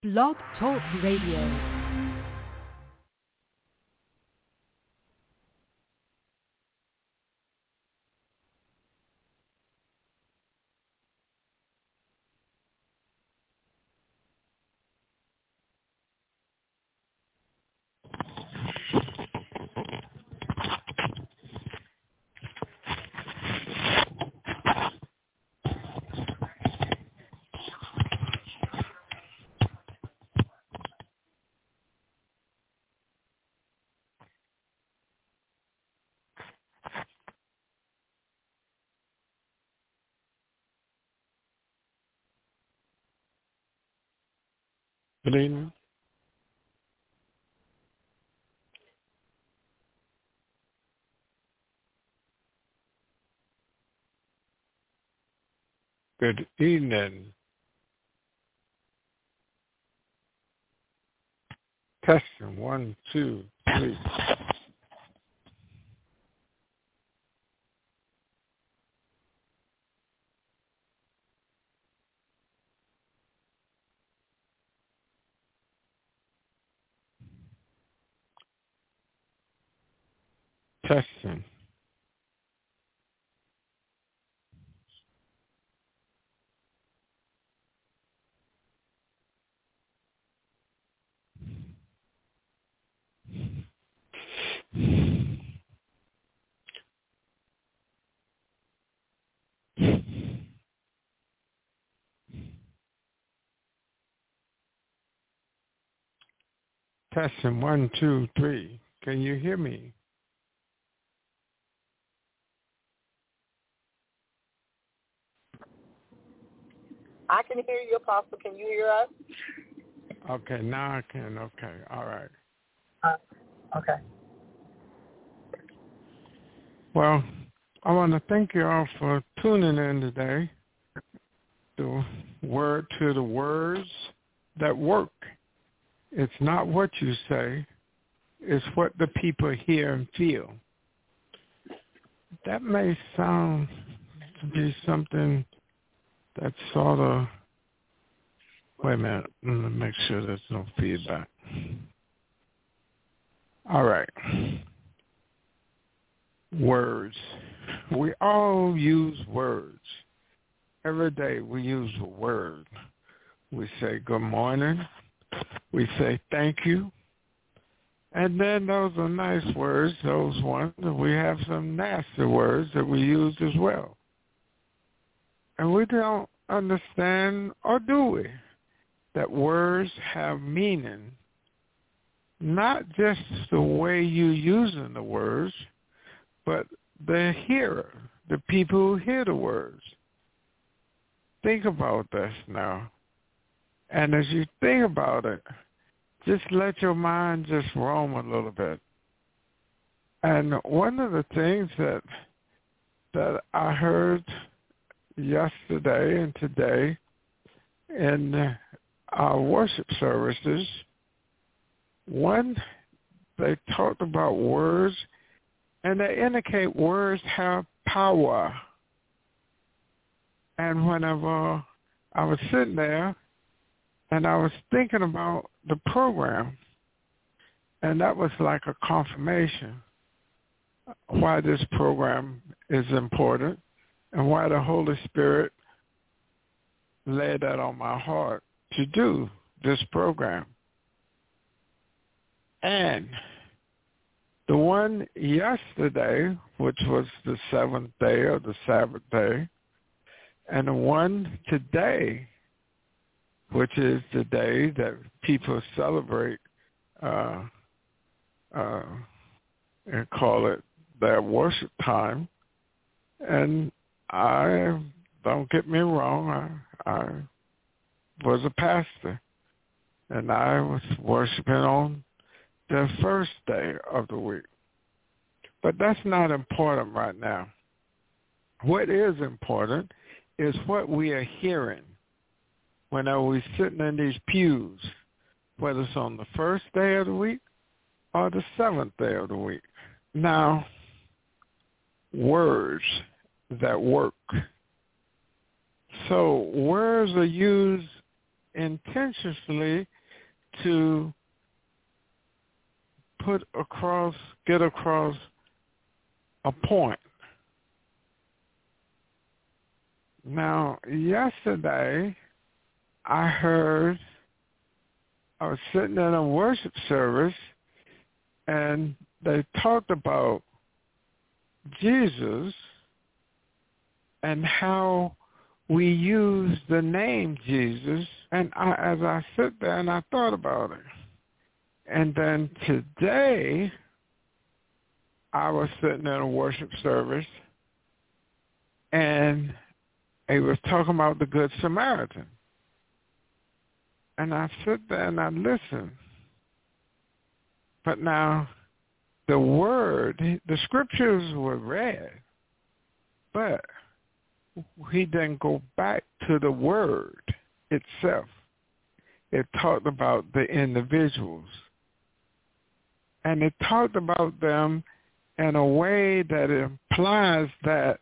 Blog Talk Radio. Good evening. Good evening. Testing 1, 2, 3. Testing. Testing 1, 2, 3. Can you hear me? I can hear you, Apostle. Can you hear us? Okay, now I can. Okay, all right. Okay. Well, I want to thank you all for tuning in today. The word to the words that work. It's not what you say. It's what the people hear and feel. That may sound to be something that's sort of, wait a minute, let me make sure there's no feedback. All right. Words. We all use words. Every day we use a word. We say good morning. We say thank you. And then those are nice words, those ones. And we have some nasty words that we use as well. And we don't understand, or do we, that words have meaning, not just the way you're using the words, but the hearer, the people who hear the words. Think about this now. And as you think about it, just let your mind just roam a little bit. And one of the things that I heard yesterday and today in our worship services, one, they talked about words, and they indicate words have power. And whenever I was sitting there and I was thinking about the program, and that was like a confirmation why this program is important and why the Holy Spirit laid that on my heart to do this program. And the one yesterday, which was the seventh day of the Sabbath day, and the one today, which is the day that people celebrate and call it their worship time. And don't get me wrong, I was a pastor, and I was worshiping on the first day of the week. But that's not important right now. What is important is what we are hearing whenever we're sitting in these pews, whether it's on the first day of the week or the seventh day of the week. Now, words that work. So words are used intentionally to get across a point. Now, yesterday, I was sitting in a worship service, and they talked about Jesus and how we use the name Jesus. And as I sit there and I thought about it. And then today, I was sitting in a worship service, and it was talking about the Good Samaritan. And I sit there and I listen. But now, the scriptures were read, but he didn't go back to the word itself. It talked about the individuals. And it talked about them in a way that implies that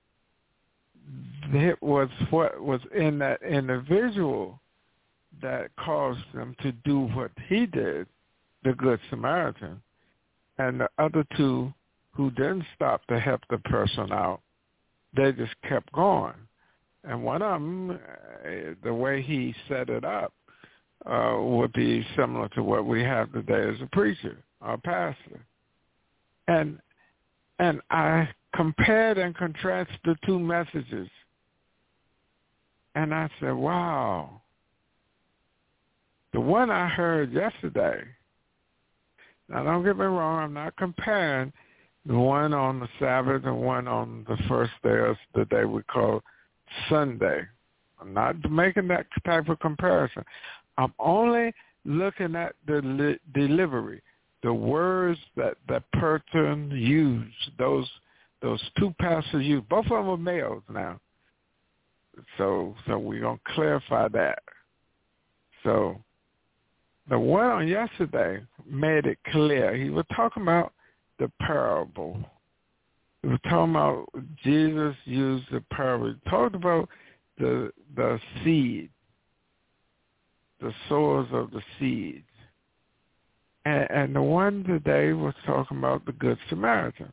it was what was in that individual that caused them to do what he did, the Good Samaritan. And the other two who didn't stop to help the person out, they just kept going. And one of them, the way he set it up, would be similar to what we have today as a preacher, a pastor. And I compared and contrasted the two messages. And I said, wow, the one I heard yesterday, now don't get me wrong, I'm not comparing the one on the Sabbath and one on the first day of the day we call Sunday. I'm not making that type of comparison. I'm only looking at the delivery, the words that person used, those two pastors used. Both of them are males now. So we're going to clarify that. So the one on yesterday made it clear. He was talking about the parable. He was talking about Jesus used the parable. He talked about the seed, the sowers of the seeds. And the one today was talking about the Good Samaritan.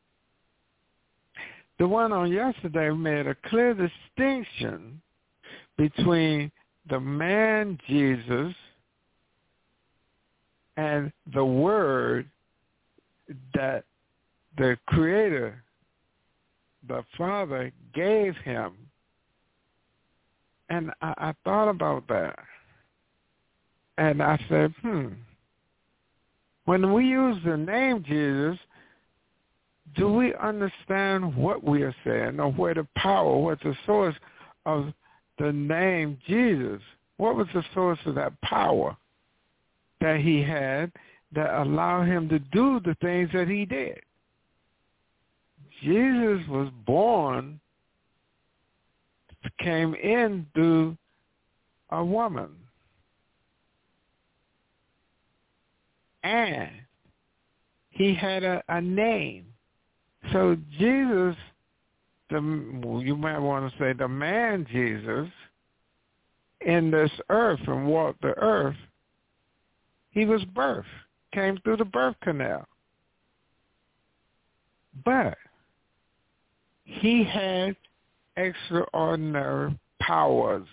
The one on yesterday made a clear distinction between the man Jesus and the word that the Creator, the Father, gave him. And I thought about that. And I said, when we use the name Jesus, do we understand what we are saying, or where the power, what's the source of the name Jesus? What was the source of that power that he had that allowed him to do the things that he did? Jesus was born, came in through a woman. And he had a name. So Jesus, you might want to say the man Jesus, in this earth and walked the earth, he was birthed, came through the birth canal. But he had extraordinary powers.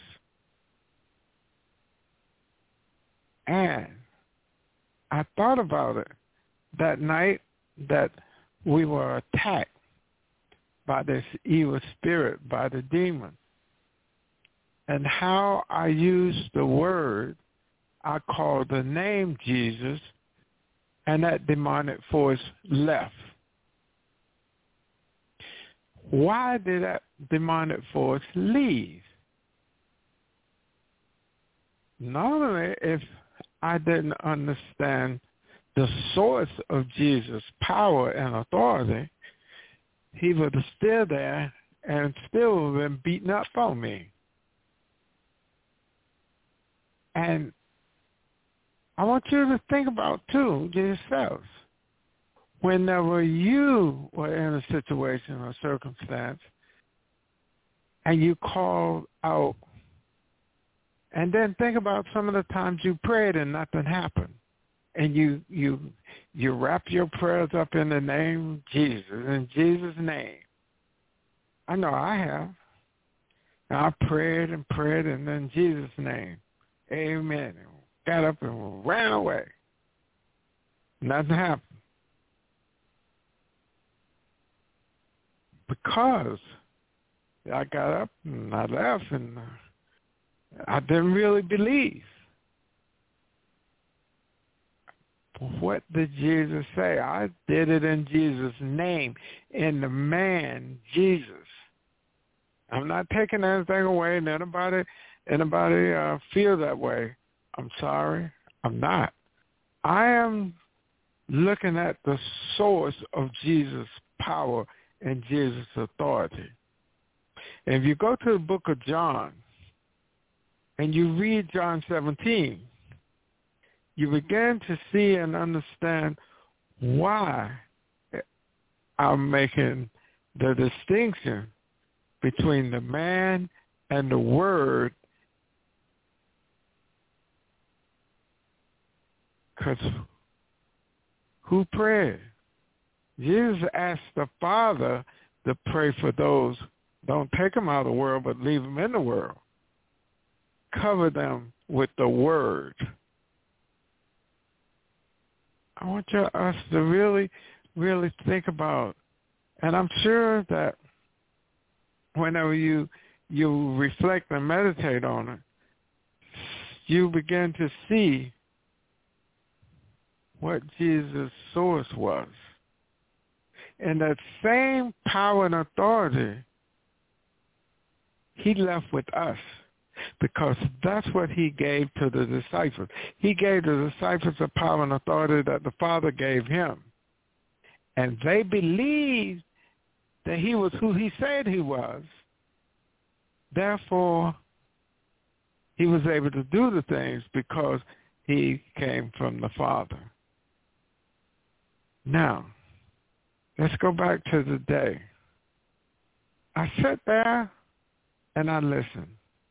And I thought about it that night that we were attacked by this evil spirit, by the demon, and how I used the word, I called the name Jesus, and that demonic force left. Why did that demonic force leave? Not only if I didn't understand the source of Jesus' power and authority, he was still there and still been beating up on me. And I want you to think about, too, yourselves. Whenever you were in a situation or circumstance and you called out And then think about some of the times you prayed and nothing happened. And you wrap your prayers up in the name of Jesus, in Jesus' name. I know I have. And I prayed and prayed, and in Jesus' name, amen. And got up and ran away. Nothing happened. Because I got up and I left, and I didn't really believe. What did Jesus say? I did it in Jesus' name, in the man, Jesus. I'm not taking anything away, and anybody feel that way. I'm sorry, I'm not. I am looking at the source of Jesus' power and Jesus' authority. And if you go to the book of John and you read John 17, you begin to see and understand why I'm making the distinction between the man and the word, because who prayed? Jesus asked the Father to pray for those. Don't take them out of the world, but leave them in the world. Cover them with the word. I want us to really, really think about, and I'm sure that whenever you reflect and meditate on it, you begin to see what Jesus' source was. And that same power and authority he left with us, because that's what he gave to the disciples. He gave the disciples the power and authority that the Father gave him. And they believed that he was who he said he was. Therefore, he was able to do the things because he came from the Father. Now, let's go back to the day. I sat there and I listened.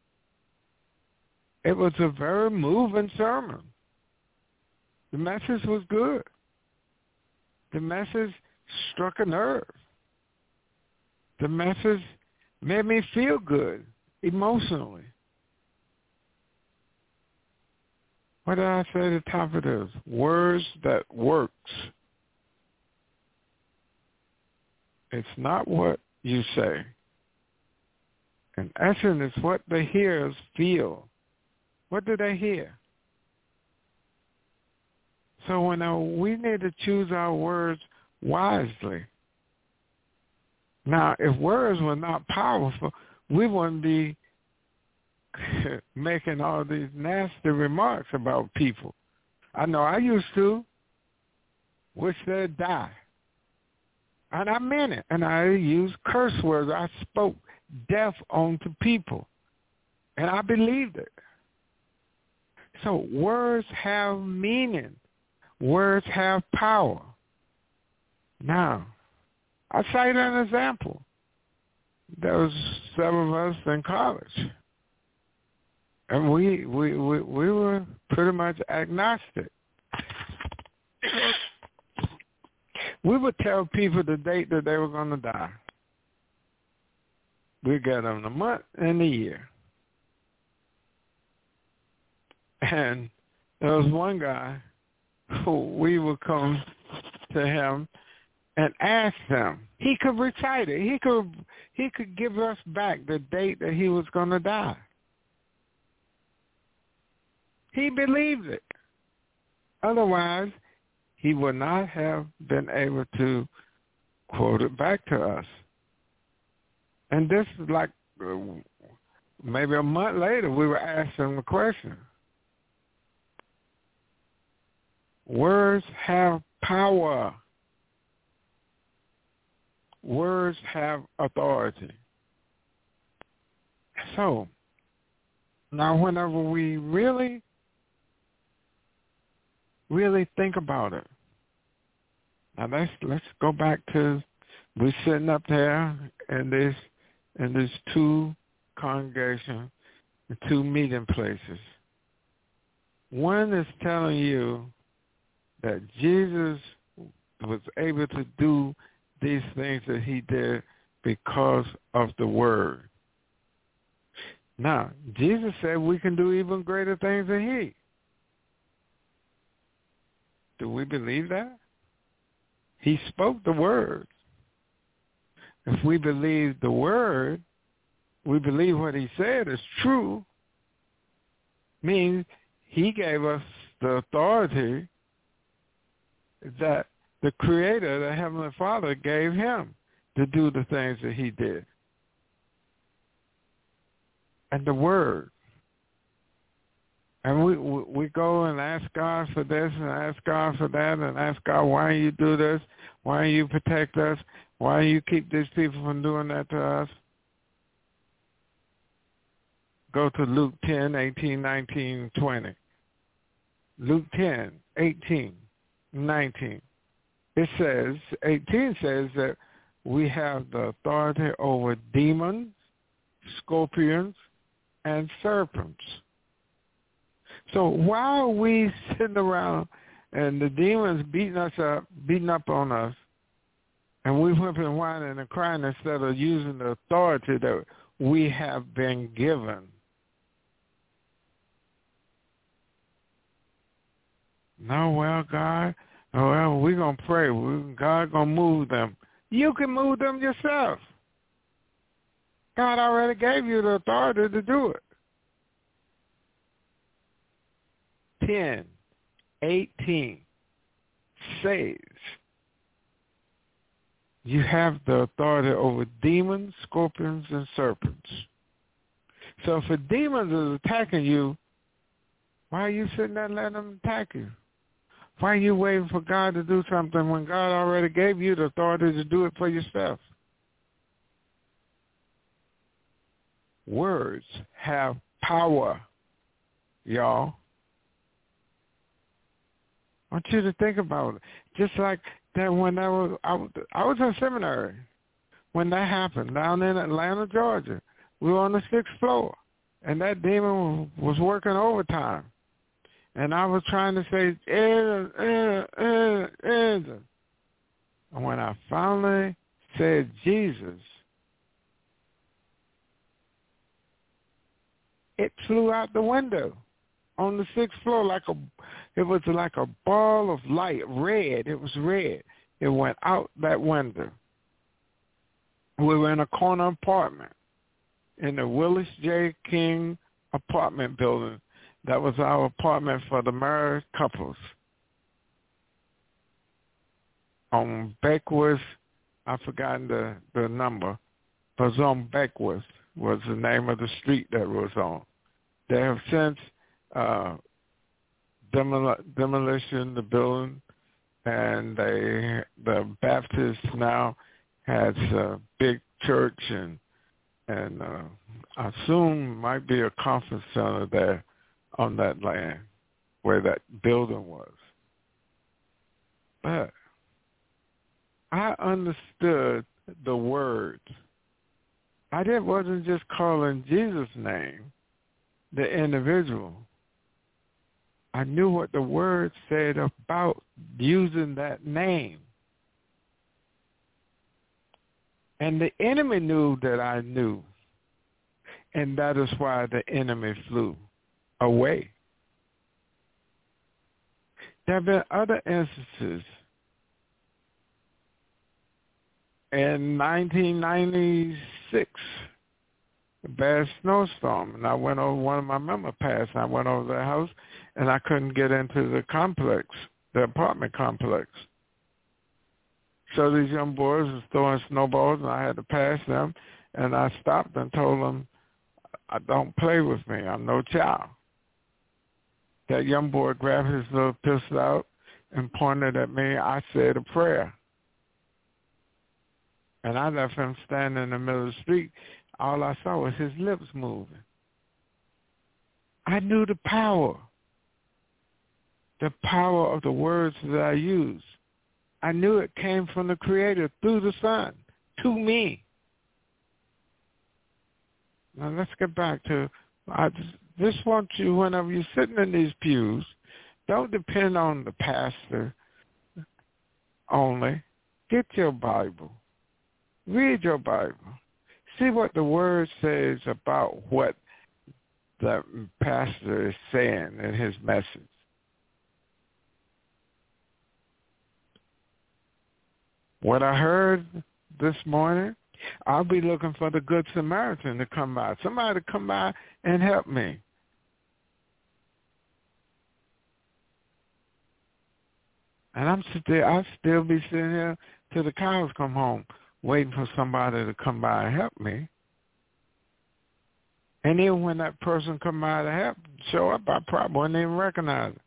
It was a very moving sermon. The message was good. The message struck a nerve. The message made me feel good emotionally. What did I say at the top of this? Words that works. It's not what you say. In essence, it's what the hearers feel. What do they hear? So we need to choose our words wisely. Now, if words were not powerful, we wouldn't be making all these nasty remarks about people. I know I used to. Wish they'd die. And I meant it. And I used curse words. I spoke death onto people. And I believed it. So words have meaning. Words have power. Now, I cite an example. There was several of us in college. And we were pretty much agnostic. We would tell people the date that they were going to die. We'd get them the month and the year. And there was one guy who we would come to him and ask him. He could recite it. He could give us back the date that he was going to die. He believed it. Otherwise, he would not have been able to quote it back to us. And this is like maybe a month later, we were asking the question. Words have power. Words have authority. So, now whenever we really think about it, now let's go back to, we're sitting up there in this two congregations, the two meeting places. One is telling you that Jesus was able to do these things that he did because of the word. Now, Jesus said we can do even greater things than he. Do we believe that? He spoke the word. If we believe the word, we believe what he said is true, means he gave us the authority that the Creator, the Heavenly Father, gave him to do the things that he did. And the word. And we go and ask God for this and ask God for that and ask God, why you do this? Why you protect us? Why you keep these people from doing that to us? Go to Luke 10, 18, 19, 20. Luke 10, 18, 19. It says, 18 says that we have the authority over demons, scorpions, and serpents. So why are we sitting around and the demons beating up on us, and we whimpering and whining and crying instead of using the authority that we have been given? No, well, God, well, we're going to pray. God going to move them. You can move them yourself. God already gave you the authority to do it. 10, 18 says you have the authority over demons, scorpions, and serpents. So if a demon is attacking you, why are you sitting there letting them attack you? Why are you waiting for God to do something when God already gave you the authority to do it for yourself? Words have power, y'all. I want you to think about it. Just like that when I was in seminary when that happened down in Atlanta, Georgia. We were on the 6th floor, and that demon was working overtime. And I was trying to say, and when I finally said Jesus, it flew out the window on the 6th floor it was like a ball of light, red. It was red. It went out that window. We were in a corner apartment in the Willis J. King apartment building. That was our apartment for the married couples. On Beckwith, I've forgotten the number, but it was on Beckwith was the name of the street that was on. They have since demolition the building, and the Baptist now has a big church and I assume might be a conference center there on that land where that building was. But I understood the words. I wasn't just calling Jesus' name, the individual. I knew what the word said about using that name. And the enemy knew that I knew. And that is why the enemy flew away. There have been other instances. In 1996, a bad snowstorm, and I went over, one of my members passed, and I went over their house, and I couldn't get into the complex, the apartment complex. So these young boys was throwing snowballs, and I had to pass them, and I stopped and told them, don't play with me. I'm no child. That young boy grabbed his little pistol out and pointed at me. I said a prayer. And I left him standing in the middle of the street. All I saw was his lips moving. I knew the power of the words that I used. I knew it came from the Creator through the Son to me. Now let's get back to I just want you, whenever you're sitting in these pews, don't depend on the pastor only. Get your Bible. Read your Bible. See what the Word says about what the pastor is saying in his message. What I heard this morning, I'll be looking for the Good Samaritan to come by. Somebody to come by and help me. And I'll still be sitting here till the cows come home, waiting for somebody to come by and help me. And even when that person come by to help, show up, I probably wouldn't even recognize it.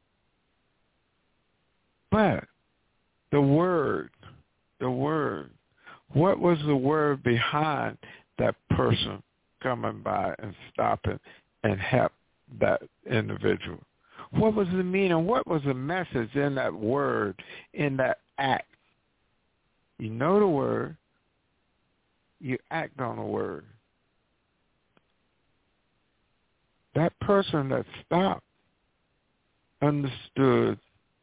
But the word, what was the word behind that person coming by and stopping and help that individual? What was the meaning? What was the message in that word, in that act? You know the word. You act on the word. That person that stopped understood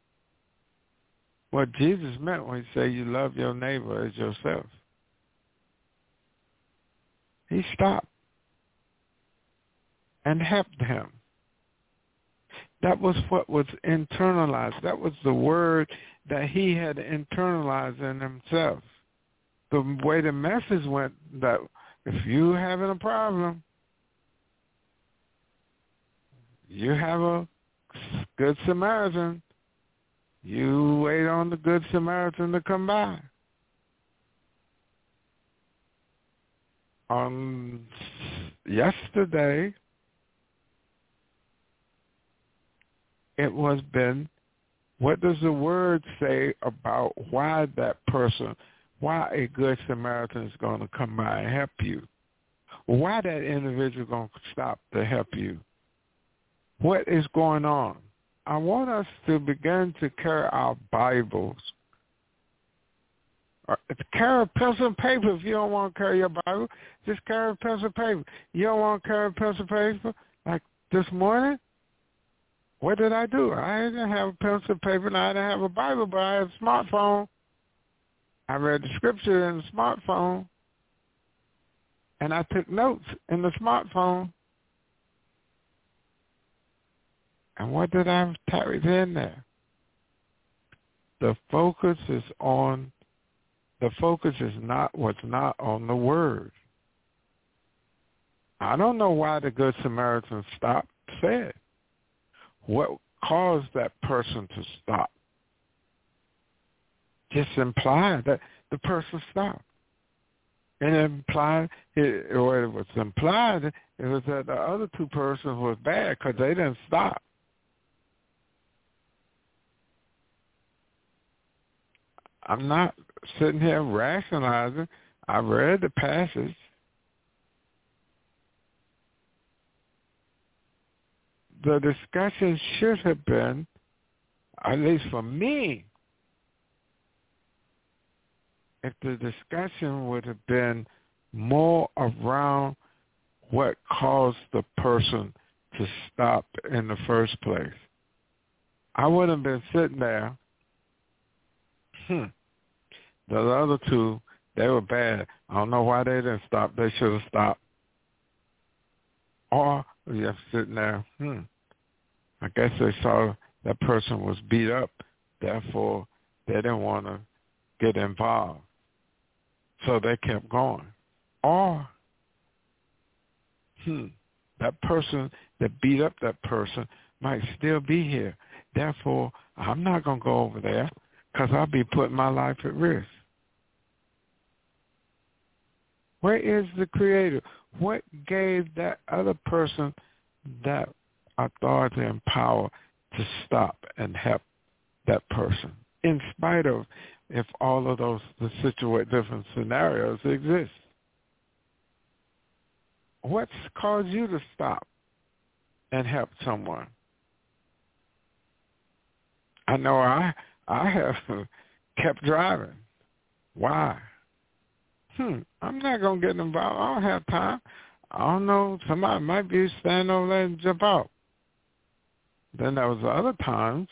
what Jesus meant when he said you love your neighbor as yourself. He stopped and helped him. That was what was internalized. That was the word that he had internalized in himself. The way the message went, that if you're having a problem, you have a Good Samaritan, you wait on the Good Samaritan to come by. Yesterday, it was been, what does the word say about why that person, why a Good Samaritan is going to come by and help you? Why that individual going to stop to help you? What is going on? I want us to begin to carry our Bibles. Carry a pencil and paper if you don't want to carry your Bible. Just carry a pencil and paper. You don't want to carry a pencil and paper? Like this morning, what did I do? I didn't have a pencil and paper and I didn't have a Bible, but I had a smartphone. I read the scripture in the smartphone, and I took notes in the smartphone. And what did I carry in there? The focus is not what's not on the word. I don't know why the Good Samaritan stopped, said. What caused that person to stop? Just implied that the person stopped. And it was implied it was that the other two persons was bad because they didn't stop. I'm not sitting here rationalizing. I read the passage. The discussion should have been, at least for me, if the discussion would have been more around what caused the person to stop in the first place. I wouldn't have been sitting there. The other two, they were bad. I don't know why they didn't stop. They should have stopped. Or you're sitting there, I guess they saw that person was beat up. Therefore, they didn't want to get involved. So they kept going. Or, that person that beat up that person might still be here. Therefore, I'm not going to go over there because I'll be putting my life at risk. Where is the Creator? What gave that other person that authority and power to stop and help that person? In spite of if all of those different scenarios exist. What's caused you to stop and help someone? I know I have kept driving. Why? I'm not going to get involved. I don't have time. I don't know, somebody might be standing over there and jump out. Then there was other times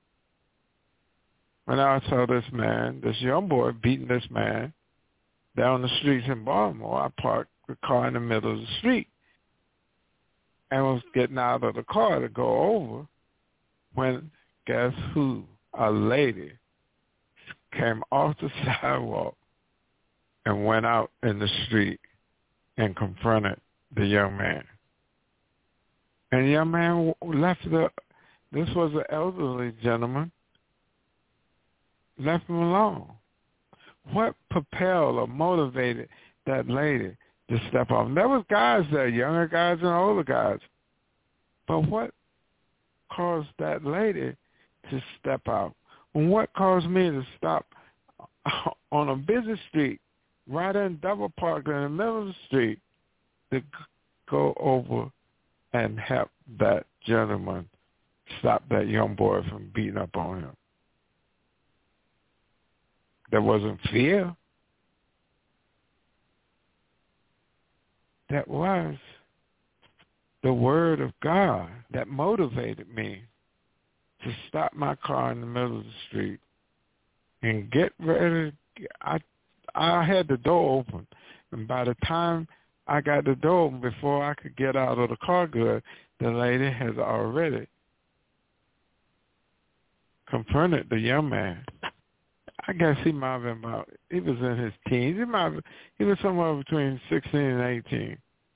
when I saw this man, this young boy, beating this man down the streets in Baltimore. I parked the car in the middle of the street and was getting out of the car to go over when, guess who? A lady came off the sidewalk and went out in the street and confronted the young man. And the young man left this was an elderly gentleman, left him alone. What propelled or motivated that lady to step off? And there was guys there, younger guys and older guys. But what caused that lady to step out? And what caused me to stop on a busy street, right in double park in the middle of the street, to go over and help that gentleman stop that young boy from beating up on him? There wasn't fear. That was the word of God that motivated me to stop my car in the middle of the street and get ready. I had the door open, and by the time I got the door open, before I could get out of the car good, the lady has already confronted the young man. I guess he might have been he was in his teens. He was somewhere between 16 and 18.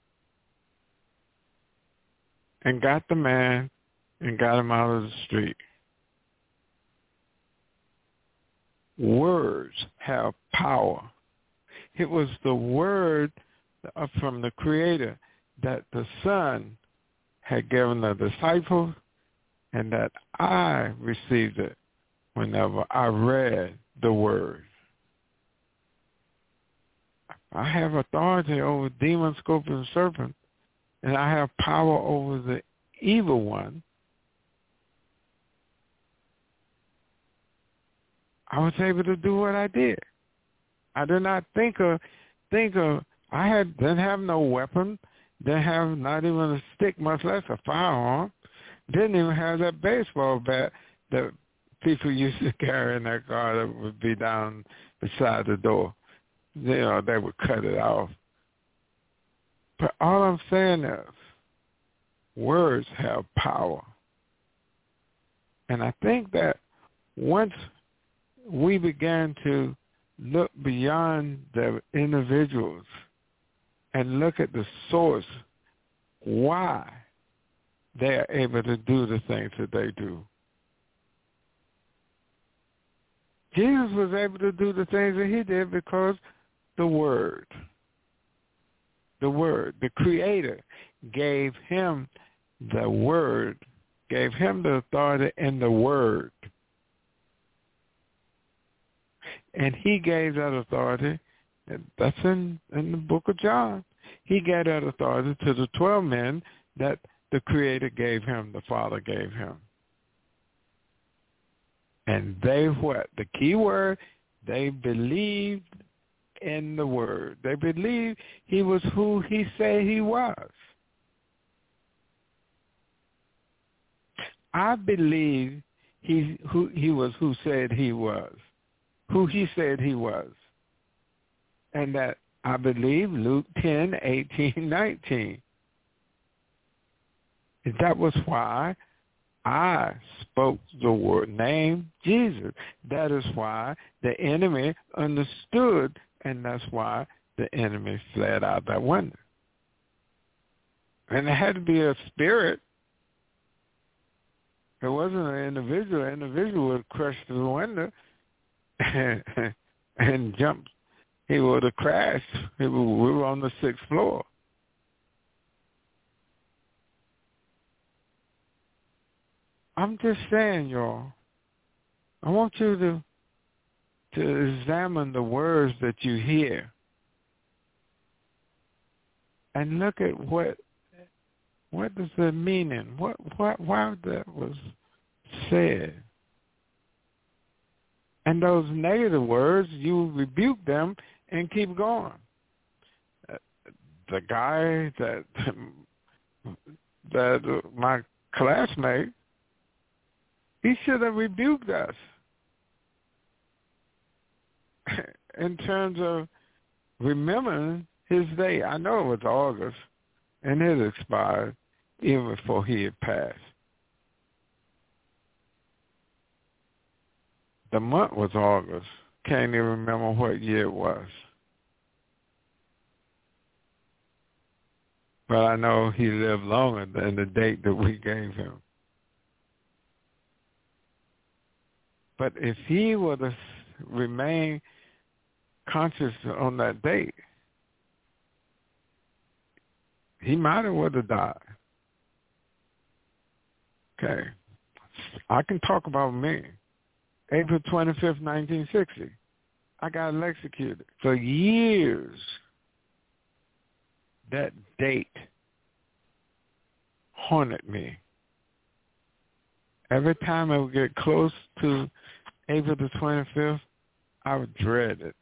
And got the man and got him out of the street. Words have power. It was the word from the Creator that the Son had given the disciples, and that I received it whenever I read the word. I have authority over demons, scorpions, and serpents, and I have power over the evil one. I was able to do what I did. I did not think of didn't have no weapon, didn't have not even a stick, much less a firearm, didn't even have that baseball bat that people used to carry in their car that would be down beside the door. You know, they would cut it off. But all I'm saying is, words have power. And I think that once we began to look beyond the individuals and look at the source, why they are able to do the things that they do. Jesus was able to do the things that he did because the Word, the Creator, gave him the Word, gave him the authority in the Word. And he gave that authority, that's in the book of John. He gave that authority to the 12 men that the Creator gave him, the Father gave him. And they what? The key word, they believed in the Word. They believed he was who he said he was. I believe he was who said he was, who he said he was. And that I believe Luke 10, 18, 19. And that was why I spoke the word name Jesus. That is why the enemy understood, and that's why the enemy fled out that window. And it had to be a spirit. It wasn't an individual. An individual would have crushed through the window and jumped. He would have crashed. We were on the 6th floor. I'm just saying, y'all, I want you to examine the words that you hear and look at what does the meaning, why that was said. And those negative words, you rebuke them and keep going. the guy that my classmate, he should have rebuked us in terms of remembering his day. I know it was August, and it expired even before he had passed. The month was August. Can't even remember what year it was. But I know he lived longer than the date that we gave him. But if he would have remained conscious on that date, he might have would have died. Okay. I can talk about me. April 25th, 1960. I got electrocuted. For years, that date haunted me. Every time I would get close to April the 25th, I would dread it.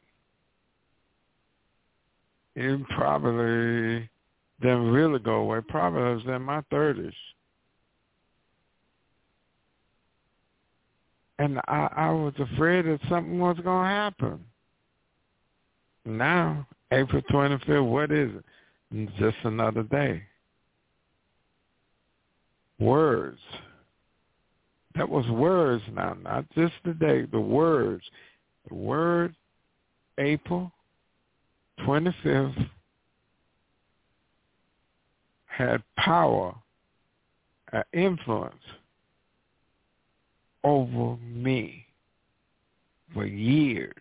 It probably didn't really go away. Probably I was in my 30s. And I was afraid that something was going to happen. Now, April 25th, what is it? It's just another day. Words. That was words now, not just the day, the words. The word April 25th had power, influence over me for years.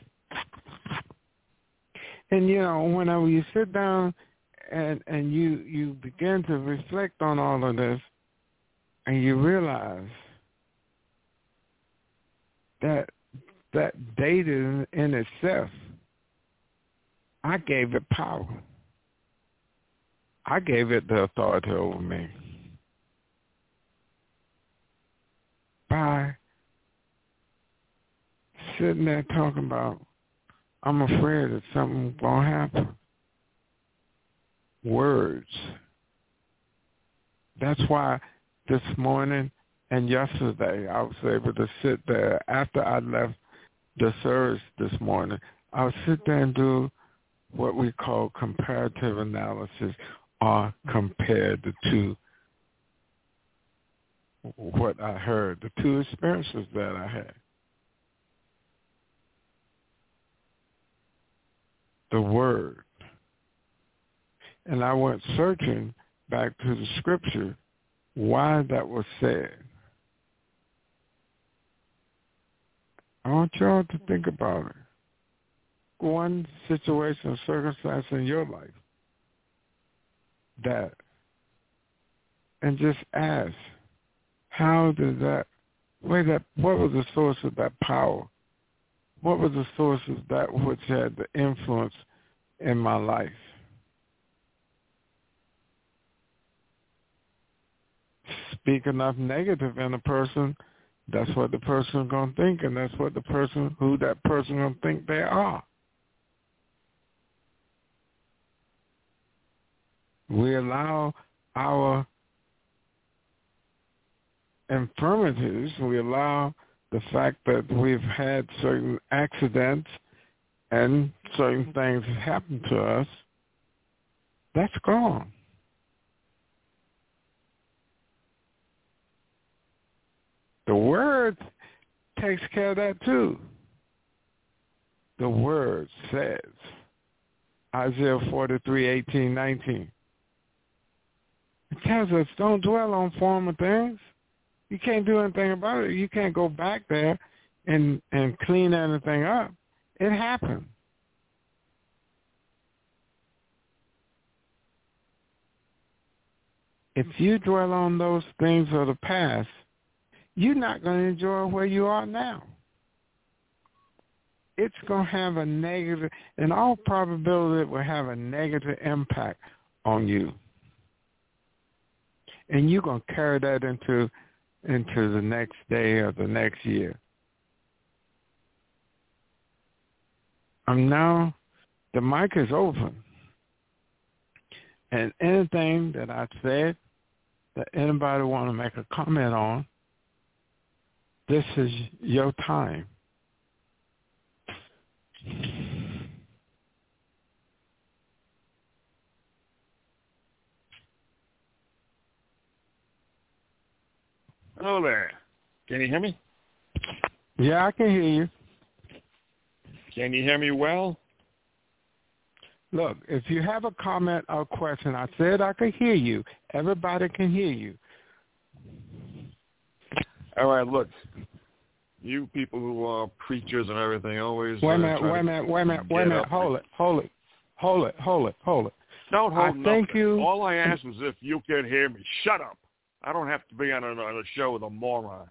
And, you know, whenever you sit down and you begin to reflect on all of this, and you realize that date in itself, I gave it power. I gave it the authority over me. By sitting there talking about, I'm afraid that something won't happen. Words. That's why this morning and yesterday I was able to sit there after I left the service this morning. I would sit there and do what we call comparative analysis, or compare the two, what I heard, the two experiences that I had. The word. And I went searching back to the scripture why that was said. I want y'all to think about it. One situation or circumstance in your life that, and just ask, how did that, what was the source of that power? What was the source of that which had the influence in my life? Speak enough negative in a person, that's what the person is going to think, and that's what who that person going to think they are. We allow our infirmities, we allow the fact that we've had certain accidents and certain things happen to us, that's gone. The word takes care of that too. The word says, Isaiah 43:18-19. It tells us don't dwell on former things. You can't do anything about it. You can't go back there and clean anything up. It happened. If you dwell on those things of the past, you're not going to enjoy where you are now. It's going to have a negative, in all probability, it will have a negative impact on you. And you're going to carry that into the next day or the next year. Now, the mic is open. And anything that I said that anybody want to make a comment on, this is your time. Hello there. Can you hear me? Yeah, I can hear you. Can you hear me well? Look, if you have a comment or question, I said I could hear you. Everybody can hear you. All right, look. You people who are preachers and everything always... Wait a minute. Hold it. Don't hold nothing. Thank you. All I asked was if you could hear me. Shut up. I don't have to be on a show with a moron.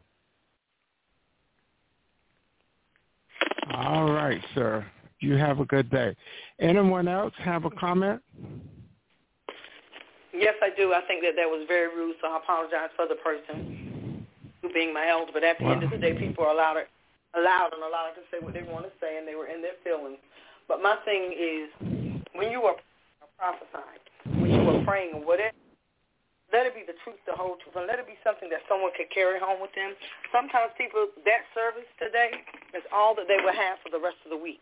All right, sir. You have a good day. Anyone else have a comment? Yes, I do. I think that was very rude, so I apologize for the person who being my elder. But at the end of the day, people are allowed to say what they want to say, and they were in their feelings. But my thing is, when you are prophesying, when you are praying or whatever, let it be the truth, the whole truth, and let it be something that someone could carry home with them. Sometimes people, that service today is all that they will have for the rest of the week.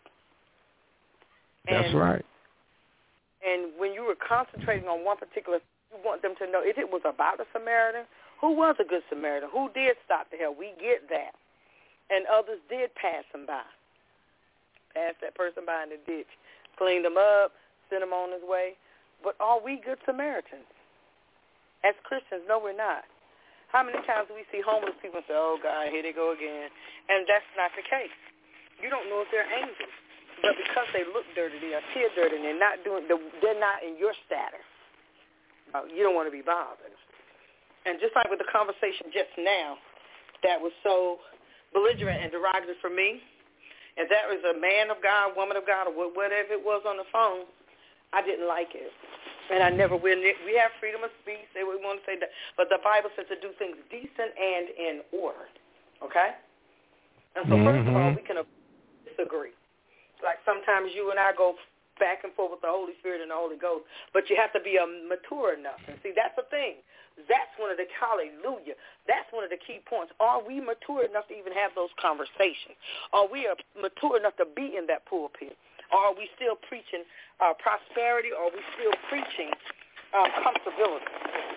That's right. And when you were concentrating on one particular, you want them to know if it was about a Samaritan, who was a good Samaritan, who did stop the hell. We get that. And others did pass him by. Pass that person by in the ditch. Cleaned him up, sent him on his way. But are we good Samaritans? As Christians, no, we're not. How many times do we see homeless people and say, oh, God, here they go again? And that's not the case. You don't know if they're angels. But because they look dirty, they appear dirty, and they're not in your status, you don't want to be bothered. And just like with the conversation just now that was so belligerent and derogatory for me, if that was a man of God, woman of God, or whatever it was on the phone, I didn't like it. And I never will. We have freedom of speech, say what we want to say, but the Bible says to do things decent and in order, okay? And so first of all, we can disagree. Like sometimes you and I go back and forth with the Holy Spirit and the Holy Ghost, but you have to be mature enough. And see, that's the thing. That's one of the, hallelujah, that's one of the key points. Are we mature enough to even have those conversations? Are we mature enough to be in that pulpit? Or are we still preaching prosperity? Or are we still preaching comfortability?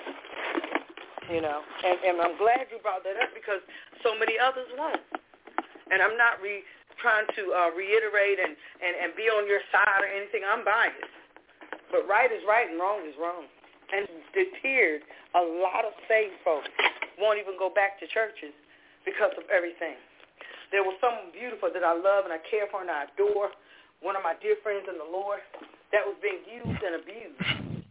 You know, and I'm glad you brought that up because so many others won't. And I'm not trying to reiterate and be on your side or anything. I'm biased. But right is right and wrong is wrong. And deterred a lot of saved folks won't even go back to churches because of everything. There was someone beautiful that I love and I care for and I adore, one of my dear friends in the Lord, that was being used and abused.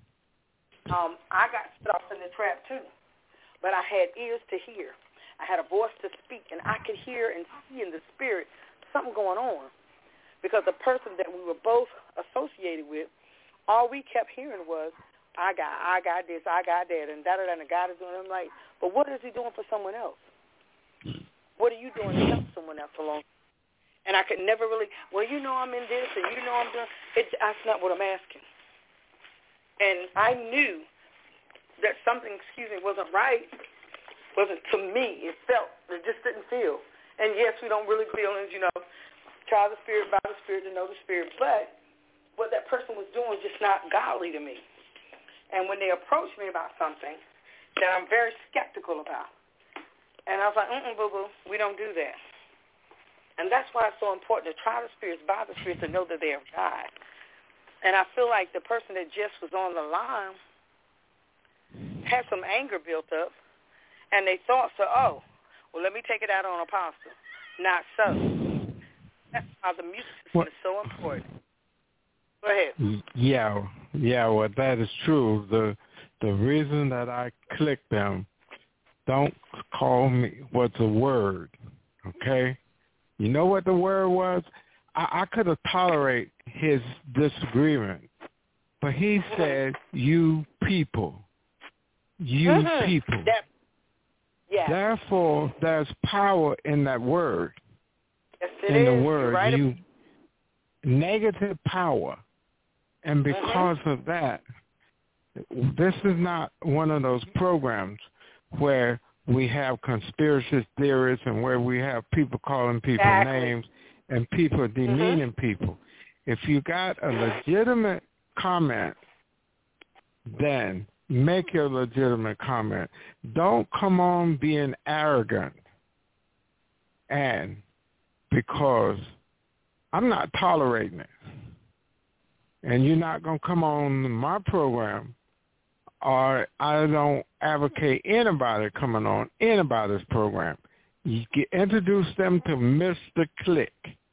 I got set off in the trap too, but I had ears to hear. I had a voice to speak, and I could hear and see in the spirit something going on because the person that we were both associated with, all we kept hearing was, I got this, I got that, and da-da-da, and God is doing it. I'm like, but what is he doing for someone else? What are you doing to help someone else along? And I could never really, well, you know I'm in this, and you know I'm doing it. That's not what I'm asking. And I knew that something, wasn't right. Wasn't to me. It just didn't feel. And yes, we don't really feel it, try the Spirit by the Spirit to know the Spirit. But what that person was doing was just not godly to me. And when they approached me about something that I'm very skeptical about, and I was like, boo-boo, we don't do that. And that's why it's so important to try the spirits by the Spirit to know that they are God. And I feel like the person that just was on the line had some anger built up, and they thought, well, let me take it out on Apostle. Not so. That's why the music system is so important. Go ahead. Yeah, well, that is true. The reason that I clicked them, don't call me what's a word, okay? You know what the word was? I could have tolerated his disagreement, but he said, you people. You people. Therefore, there's power in that word. Yes, it is. The word, right. Negative power. And because of that, This is not one of those programs where we have conspiracy theories and where we have people calling people names and people demeaning people. If you got a legitimate comment, then make your legitimate comment. Don't come on being arrogant. And because I'm not tolerating it. And you're not going to come on my program, or I don't advocate anybody coming on anybody's program. You introduce them to Mr. Click.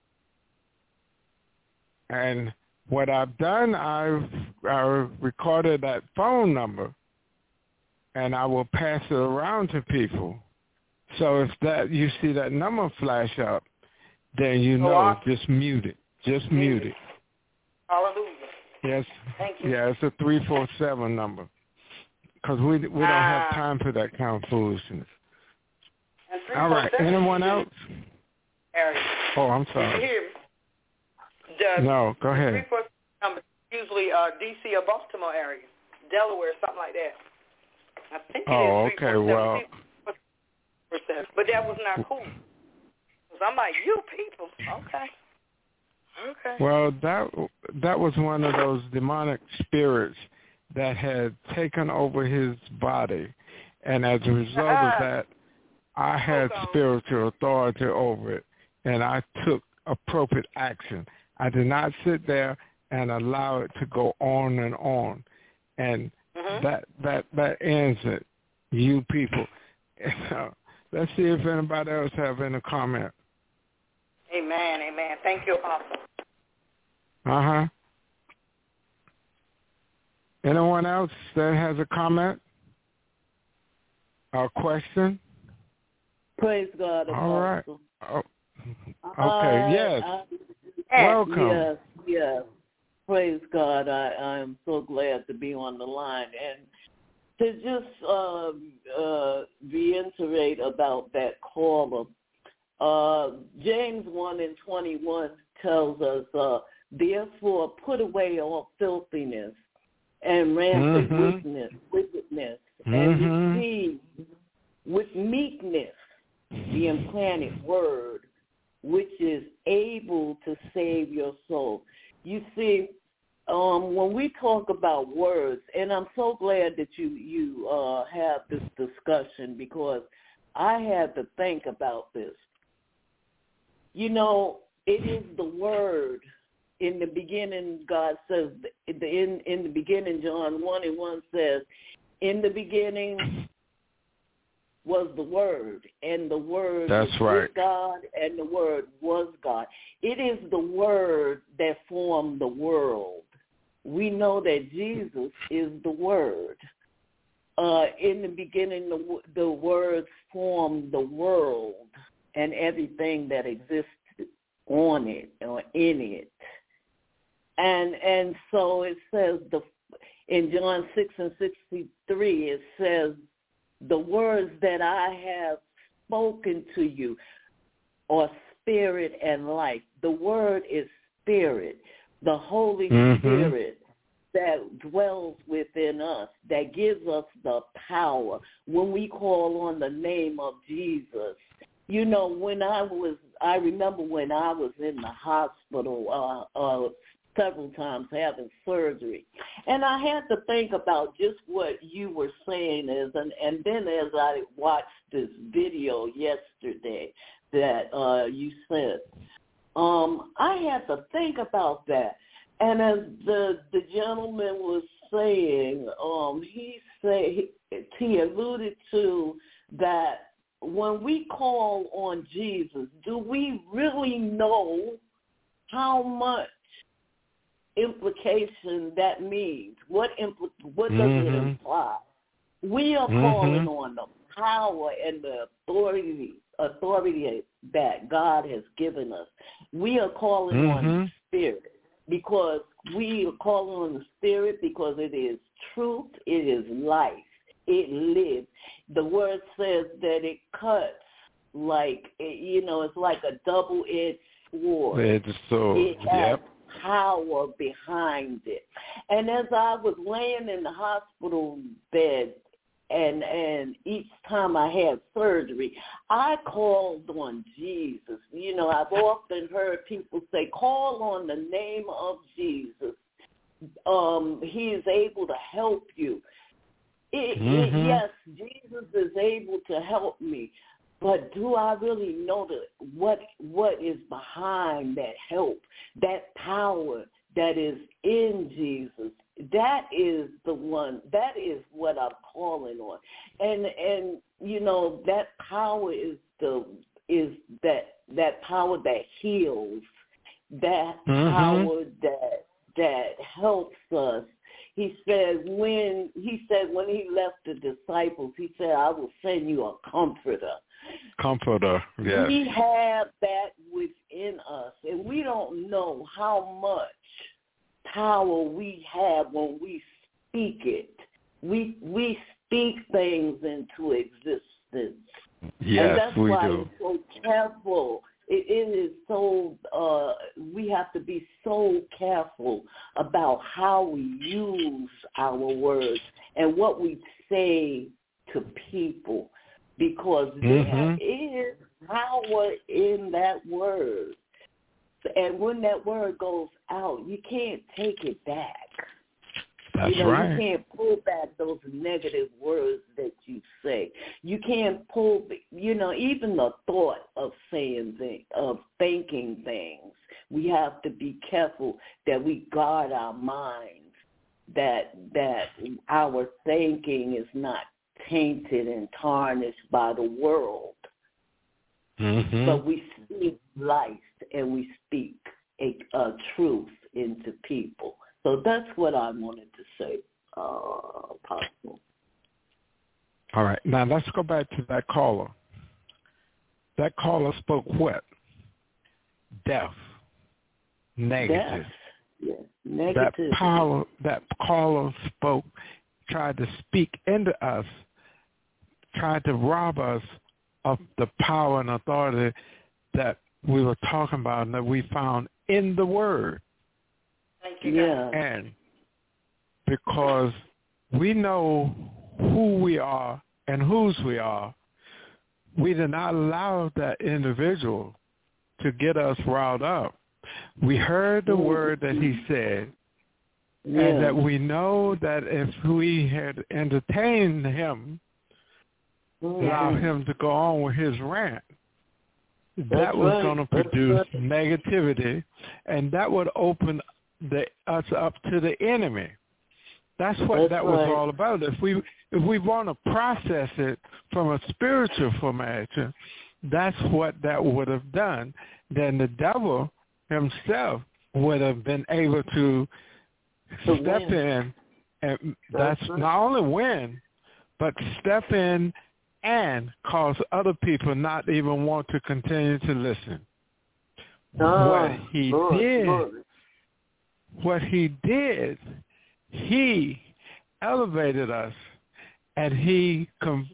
And what I've done, I've recorded that phone number, and I will pass it around to people. So if that you see that number flash up, then you know, just mute it. Just mute it. Hallelujah. Yes. Thank you. Yeah, it's a 347 number. Because we don't have time for that kind of foolishness. All right. Anyone else? Area. Oh, I'm sorry. No, go ahead. 347 number usually D.C. or Baltimore area, Delaware, something like that. I think it is 347. Okay. Well. But that was not cool. Because I'm like, you people. Okay. Well, that was one of those demonic spirits that had taken over his body, and as a result of that, I had spiritual authority over it, and I took appropriate action. I did not sit there and allow it to go on and on, and that ends it. You people. Let's see if anybody else have any comment. Amen. Thank you, Apostle. Anyone else that has a comment or question? Praise God, Apostle. All right. Okay, yes. Welcome. Yes. Praise God. I'm so glad to be on the line. And to just reiterate about that caller, James 1:21 tells us, therefore put away all filthiness and rampant wickedness, and receive with meekness the implanted word, which is able to save your soul. You see, when we talk about words, and I'm so glad that you have this discussion, because I had to think about this. You know, it is the word. In the beginning, God says, in the beginning, John 1:1 says, in the beginning was the Word, and the Word was with God, and the Word was God. It is the Word that formed the world. We know that Jesus is the Word. In the beginning, the Word formed the world and everything that existed on it or in it. And so it says in John 6:63, it says, the words that I have spoken to you are spirit and life. The word is spirit, the Holy Spirit that dwells within us, that gives us the power when we call on the name of Jesus. You know, I remember when I was in the hospital several times having surgery. And I had to think about just what you were saying and then as I watched this video yesterday that you said, I had to think about that. And as the gentleman was saying, he alluded to that when we call on Jesus, do we really know how much implication that means? What does it imply? We are calling on the power and the authority that God has given us. We are calling on the Spirit because we are calling on the Spirit because it is truth, it is life, it lives. The word says that it cuts like, it's like a double-edged sword. It has power behind it. And as I was laying in the hospital bed, and each time I had surgery, I called on Jesus. You know, I've often heard people say, call on the name of Jesus. He is able to help you. Yes, Jesus is able to help me. But do I really know what is behind that help, that power that is in Jesus? That is the one. That is what I'm calling on, and you know that power is that power that heals, that power that helps us. He said when he left the disciples, he said, "I will send you a comforter." Comforter, yes. We have that within us, and we don't know how much power we have when we speak it. We speak things into existence. Yes, and that's we why do. it's so careful. It is so, we have to be so careful about how we use our words and what we say to people, because there is power in that word. And when that word goes out, you can't take it back. That's right. You can't pull back those negative words that you say. You can't pull, even the thought of saying things, of thinking things. We have to be careful that we guard our minds, that our thinking is not tainted and tarnished by the world. But we speak life and we speak a truth into people. So that's what I wanted to say, Apostle. All right. Now let's go back to that caller. That caller spoke what? Death. Negative. Yes. Negative. That caller spoke, tried to speak into us, tried to rob us of the power and authority that we were talking about and that we found in the Word. Thank you, yeah. And because we know who we are and whose we are, we did not allow that individual to get us riled up. We heard the word that he said, and that we know that if we had entertained him, allow him to go on with his rant, that was going to produce negativity, and that would open us up to the enemy. That's what that was all about. If we want to process it from a spiritual formation, that's what that would have done. Then the devil himself would have been able to step in, and that's not only win, but step in and cause other people not even want to continue to listen. What he did, he elevated us, and he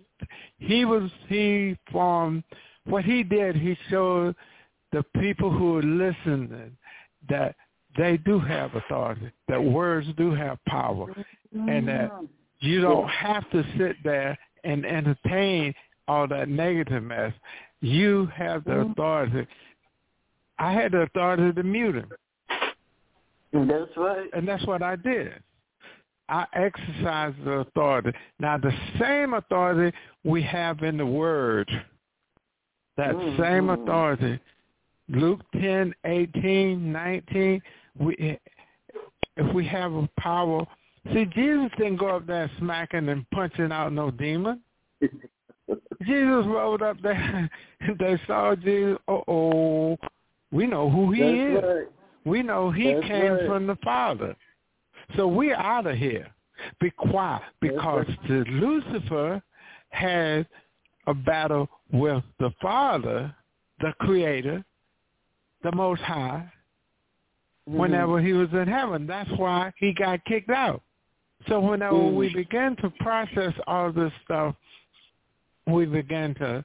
formed. What he did, he showed the people who are listening that they do have authority, that words do have power, and that you don't have to sit there and entertain all that negative mess. You have the authority. I had the authority to mute him. That's right. And that's what I did. I exercised the authority. Now, the same authority we have in the Word, that same authority, Luke 10, 18, 19, if we have a power. See, Jesus didn't go up there smacking and punching out no demon. Jesus rode up there. They saw Jesus. We know who he is. Right. We know he came from the Father. So we're out of here. Be quiet, because Lucifer had a battle with the Father, the Creator, the Most High, whenever he was in heaven. That's why he got kicked out. So whenever we begin to process all this stuff, we begin to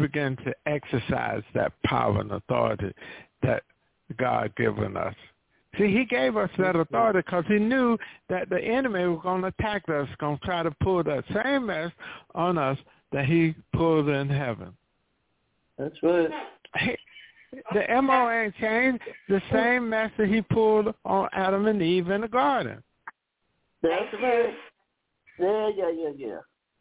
exercise that power and authority that God given us. See, he gave us that authority because he knew that the enemy was going to attack us, going to try to pull that same mess on us that he pulled in heaven. That's right. The MO ain't changed. The same mess that he pulled on Adam and Eve in the garden. That's right. Yeah.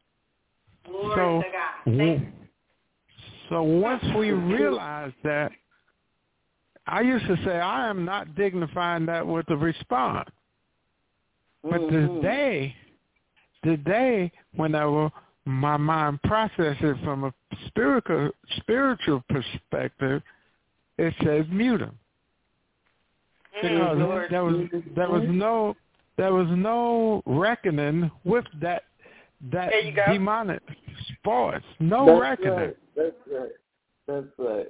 So once we realize that, I used to say I am not dignifying that with a response. But today, whenever my mind processes it from a spiritual perspective, it says mute him. Because there was no reckoning with that demonic force. No reckoning. Right. That's right.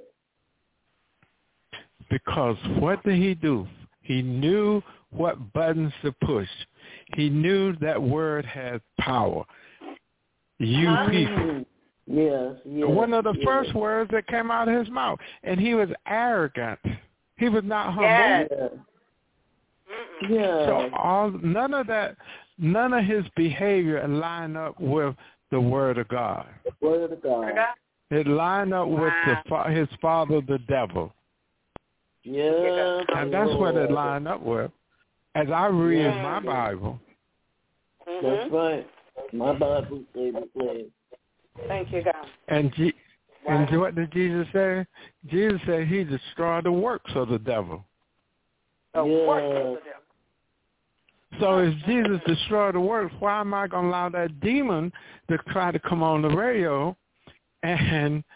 Because what did he do? He knew what buttons to push. He knew that word had power. You people. Yes. One of the first words that came out of his mouth. And he was arrogant. He was not humble. Yeah. So none of his behavior lined up with the word of God. The word of God. It lined up with his father, the devil. Yeah. And that's what it lined up with. As I read my Bible. That's right. My Bible says the same. Thank you, God. And what did Jesus say? Jesus said he destroyed the works of the devil. The works of the devil. So if Jesus destroyed the works, why am I going to allow that demon to try to come on the radio and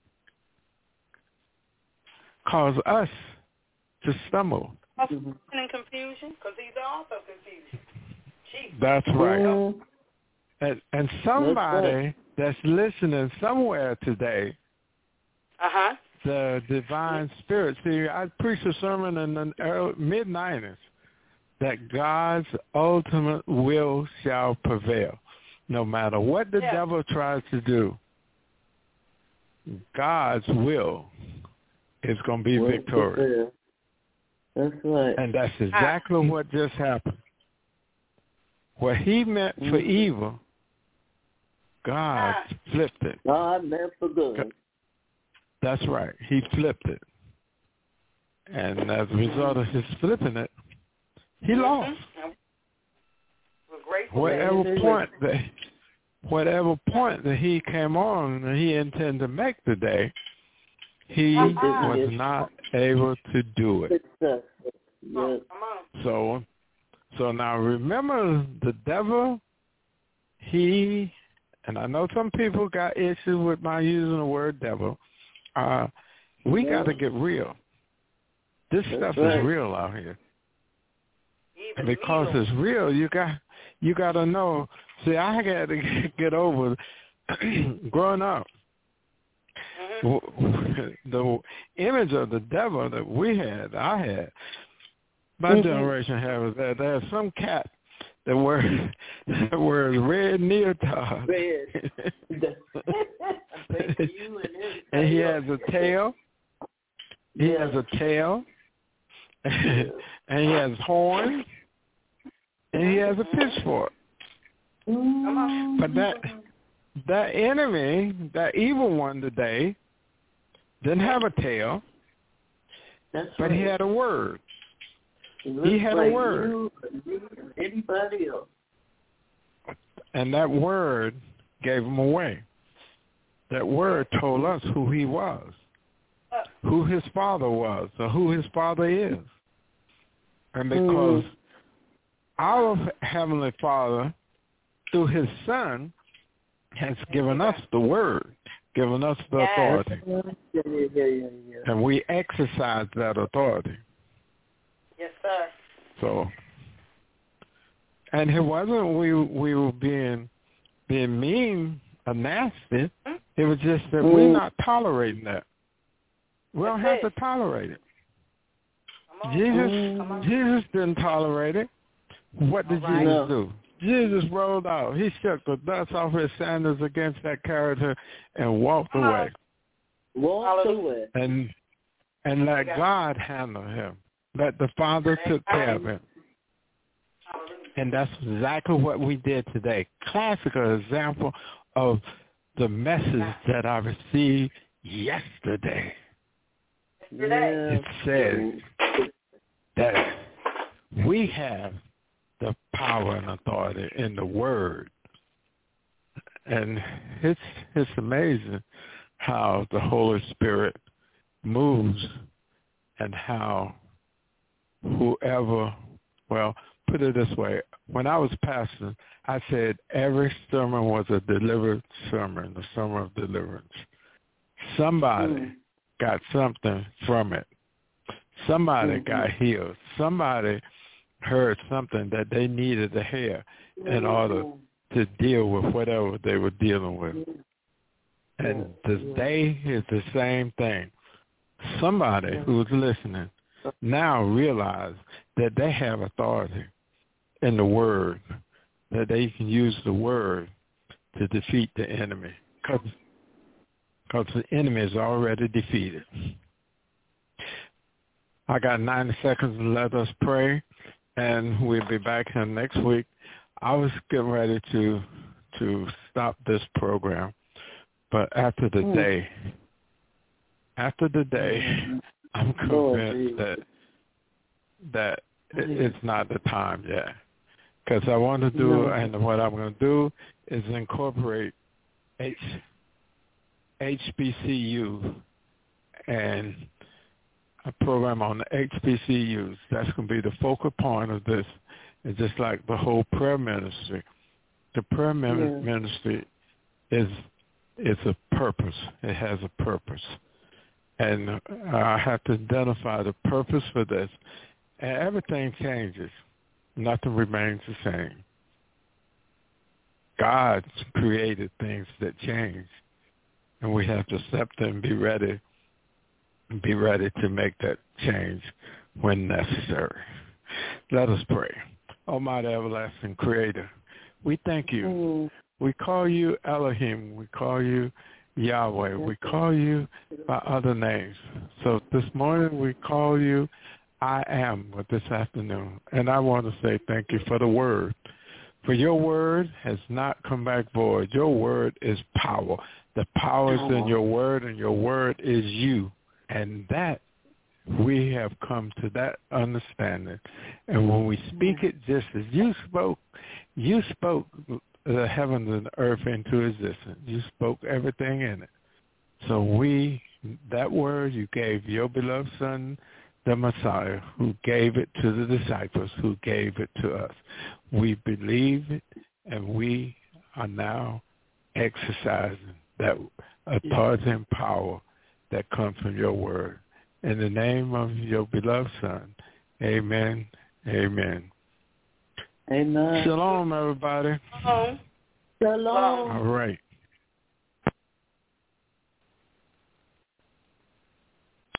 cause us to stumble? And confusion, because he's also confusion. Jesus. That's right. And somebody that's listening somewhere today, the divine spirit. See, I preached a sermon in the mid-90s that God's ultimate will shall prevail. No matter what the devil tries to do, God's will is going to be victorious. That's right. And that's exactly what just happened. What he meant for evil, God flipped it. God meant for good. That's right. He flipped it. And as a result of his flipping it, he lost. Whatever point that he came on and he intended to make today, he was not able to do it. Yes. So now remember, the devil, and I know some people got issues with my using the word devil. We got to get real. This stuff is real out here. And because it's real, you got to know. See, I got to get over growing up. The image of the devil that I had, my generation had, was that there's some cat that wears red leotard. Red. And he has a tail. He has a tail. And he has horns. And he has a pitchfork. But that enemy, that evil one today, didn't have a tail. But he had a word. He had a word. Anybody else. And that word gave him away. That word told us who he was, who his father was, or who his father is. And because our Heavenly Father, through his Son, has given us the word, given us the authority. And we exercise that authority. Yes, sir. So, and it wasn't we were being mean or nasty. It was just that we're not tolerating that. We don't have to tolerate it. Jesus didn't tolerate it. What did Jesus do? Jesus rolled out. He shook the dust off his sandals against that character and walked away. Walked away. And let God handle him. that the Father took care of him. And that's exactly what we did today. Classical example of the message that I received yesterday. It says that we have the power and authority in the Word. And it's amazing how the Holy Spirit moves and how whoever, well, put it this way, when I was pastor, I said every sermon was a delivered sermon, the sermon of deliverance. Somebody got something from it. Somebody got healed. Somebody heard something that they needed to hear in order to deal with whatever they were dealing with. And today is the same thing. Somebody who's listening now realize that they have authority in the Word, that they can use the Word to defeat the enemy, because the enemy is already defeated. I got 90 seconds to let us pray, and we'll be back here next week. I was getting ready to stop this program, but after the day, I'm convinced that it's not the time yet. Because I want to do, and what I'm going to do is incorporate HBCU and a program on the HBCUs. That's going to be the focal point of this. It's just like the whole prayer ministry. The prayer ministry is a purpose. It has a purpose. And I have to identify the purpose for this. And everything changes. Nothing remains the same. God created things that change. And we have to accept and be ready to make that change when necessary. Let us pray. Almighty everlasting Creator, we thank you. We call you Elohim. We call you Yahweh. We call you by other names. So this morning we call you I Am with this afternoon. And I want to say thank you for the Word. For your Word has not come back void. Your Word is power. The power is in your Word, and your Word is you. And that we have come to that understanding. And when we speak it just as you spoke the heavens and the earth into existence. You spoke everything in it. So that word you gave your beloved Son, the Messiah, who gave it to the disciples, who gave it to us. We believe it, and we are now exercising that authority and power that comes from your word. In the name of your beloved Son, amen, amen. Amen. Shalom, everybody. Shalom. Shalom. All right.